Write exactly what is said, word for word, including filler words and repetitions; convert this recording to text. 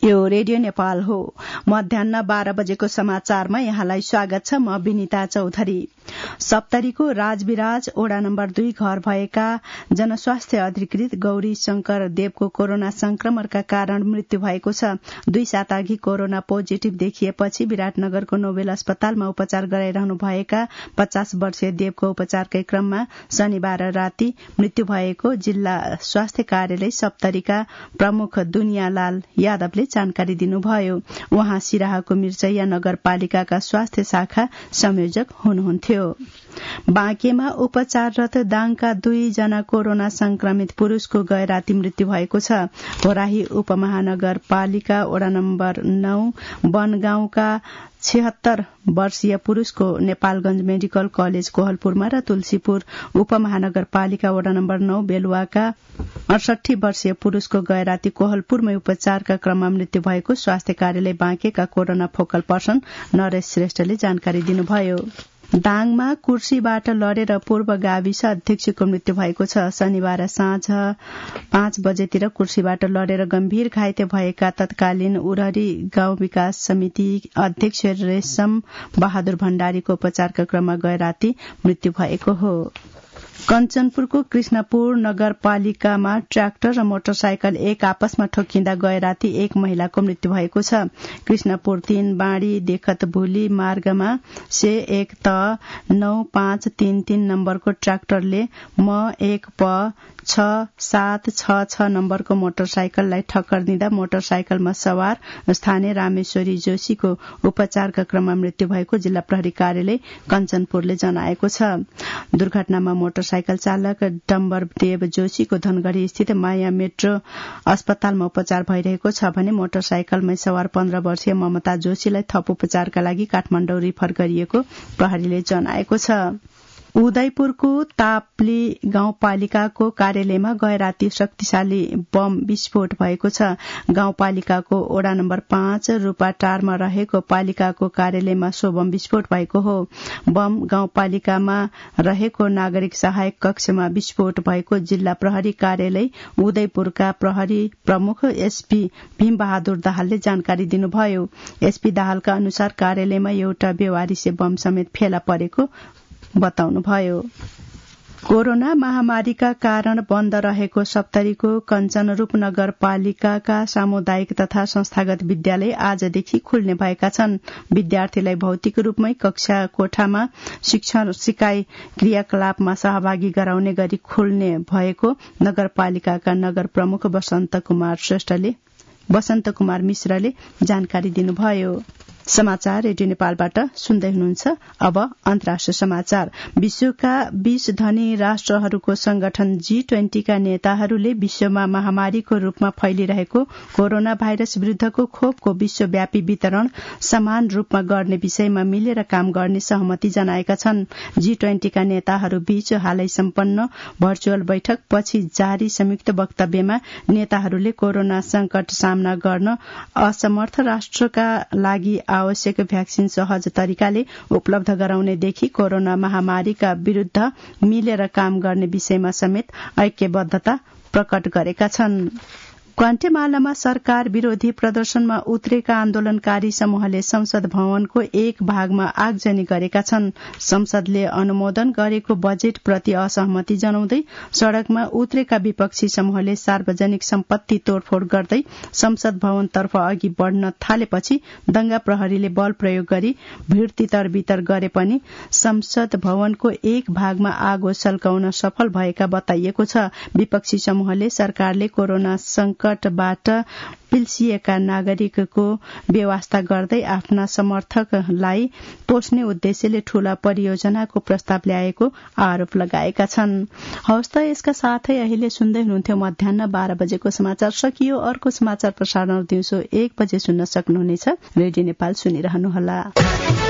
यो रेडियो नेपाल हो। मध्याह्न बाह्र बजेको समाचारमा यहाँलाई स्वागत छ। म विनिता चौधरी। सप्तरीको राजविराज ओडा नम्बर दुई घर भएका जनस्वास्थ्य अधिकृत गौरी शंकर देवको कोरोना संक्रमणका कारण मृत्यु भएको छ। दुई साता अघि कोरोना पोजिटिभ देखिएपछि विराटनगरको नोबेल अस्पतालमा उपचार गराइरहनु भएका पचास वर्षीय देवको उपचारकै क्रममा शनिबार राति मृत्यु भएको जिल्ला स्वास्थ्य कार्यालय सप्तरीका प्रमुख दुनियालाल यादवले जानकारी दिनुभयो। उहाँ सिराहाको मिर्चैया नगरपालिकाका स्वास्थ्य शाखा संयोजक हुनुहुन्थ्यो। बाँकेमा उपचाररत दाङका दुईजना कोरोना संक्रमित पुरूषको गए राति मृत्यु भएको छ। होराही उपमहानगरपालिका वडा नम्बर नौ बनगाउँका छिहत्तर वर्षीय पुरूषको नेपालगंज मेडिकल कलेज कोहलपुरमा र तुलसीपुर उपमहानगरपालिका वडा नम्बर नौ बेलुवाका अडसठी वर्षीय पुरूषको गए राति कोहलपुरमै उपचारका क्रममा मृत्यु भएको स्वास्थ्य कार्यालय बाँकेका कोरोना फोकल पर्सन नरेश श्रेष्ठले जानकारी दिनुभयो। दाङमा कुर्सीबाट लडेर पूर्व गाविस अध्यक्षको मृत्यु भएको छ। शनिबार साँझ पाँच बजेतिर कुर्सीबाट लडेर गम्भीर घाइते भएका तत्कालीन उरहरी गाउँ विकास समिति अध्यक्ष रेशम बहादुर भण्डारीको उपचारका क्रममा गए राति मृत्यु भएको हो। कञ्चनपुरको कृष्णपुर नगरपालिकामा ट्र्याक्टर र मोटरसाइकल एक आपसमा ठोकिँदा गए राति एक महिलाको मृत्यु भएको छ। कृष्णपुर तीन बाँडी देखत भुली मार्गमा से एक त नौ पाँच तीन तीन नम्बरको ट्र्याक्टरले म एक प छ सात छ छ नम्बरको मोटरसाइकललाई ठक्कर दिँदा मोटरसाइकलमा सवार स्थानीय रामेश्वरी जोशीको उपचारका क्रममा मृत्यु भएको जिल्ला प्रहरी कार्यालय कञ्चनपुरले जनाएको छ। दुर्घटनामा मोटरसाइकल चालक डम्बर देव जोशीको धनगढ़ी स्थित माया मेट्रो अस्पतालमा उपचार भइरहेको छ भने मोटरसाइकलमै सवार पन्ध्र वर्षीय ममता जोशीलाई थप उपचारका लागि काठमाडौँ रिफर गरिएको प्रहरीले जनाएको छ। उदयपुरको ताप्ली गाउँपालिकाको कार्यालयमा गए राति शक्तिशाली बम विस्फोट भएको छ। गाउँपालिकाको ओडा नम्बर पाँच रूपाटारमा रहेको पालिकाको कार्यालयमा सो बम विस्फोट भएको हो। बम गाउँपालिकामा रहेको नागरिक सहायक कक्षमा विस्फोट भएको जिल्ला प्रहरी कार्यालय उदयपुरका प्रहरी प्रमुख एसपी भीमबहादुर दाहालले जानकारी दिनुभयो। एसपी दाहालका अनुसार कार्यालयमा एउटा बेवारिसे बम समेत फेला परेको बताउनुभयो। कोरोना महामारीका कारण बन्द रहेको सप्तरीको कञ्चनरूप नगरपालिकाका सामुदायिक तथा संस्थागत विद्यालय आजदेखि खुल्ने भएका छन्। विद्यार्थीलाई भौतिक रूपमै कक्षा कोठामा शिक्षण सिकाइ क्रियाकलापमा सहभागी गराउने गरी खुल्ने भएको नगरपालिकाका नगर प्रमुख वसन्त कुमार श्रेष्ठले वसन्त कुमार मिश्रले जानकारी दिनुभयो। समाचार रेडियो नेपालबाट सुन्दै हुनुहुन्छ। अब अन्तर्राष्ट्रिय समाचार। विश्वका बीस धनी राष्ट्रहरूको संगठन जी ट्वेन्टीका नेताहरूले विश्वमा महामारीको रूपमा फैलिरहेको कोरोना भाइरस विरूद्धको खोपको विश्वव्यापी वितरण समान रूपमा गर्ने विषयमा मिलेर काम गर्ने सहमति जनाएका छन्। जी ट्वेन्टीका नेताहरू बीच हालै सम्पन्न भर्चुअल बैठक पछि जारी संयुक्त वक्तव्यमा नेताहरूले कोरोना संकट सामना गर्न असमर्थ राष्ट्रका लागि आवश्यक भ्याक्सिन सहज तरिकाले उपलब्ध गराउनेदेखि कोरोना महामारीका विरूद्ध मिलेर काम गर्ने विषयमा समेत ऐक्यबद्धता प्रकट गरेका छन्। ग्वाटेमालामा सरकार विरोधी प्रदर्शनमा उत्रेका आन्दोलनकारी समूहले संसद भवनको एक भागमा आगजनी गरेका छन्। संसदले अनुमोदन गरेको बजेट प्रति असहमति जनाउँदै सड़कमा उत्रेका विपक्षी समूहले सार्वजनिक सम्पत्ति तोडफोड गर्दै संसद भवनतर्फ अघि बढ़न थालेपछि दंगा प्रहरीले बल प्रयोग गरी भीड़ तितर बितर गरे पनि संसद भवनको एक भागमा आगो सल्काउन सफल भएका बताइएको छ। विपक्षी समूहले सरकारले कोरोना संकटबाट पिल्सिएका नागरिकको व्यवस्था गर्दै आफ्ना समर्थकलाई पोष्ने उद्देश्यले ठूला परियोजनाको प्रस्ताव ल्याएको आरोप लगाएका छन्। हवस् त यसका साथै अहिले सुन्दै हुनुहुन्थ्यो मध्याह्न बाह्र बजेको समाचार सकियो। अर्को समाचार प्रसारण दिउँसो एक बजे सुन्न सक्नुहुनेछ। रेडियो नेपाल सुनिरहनुहोला।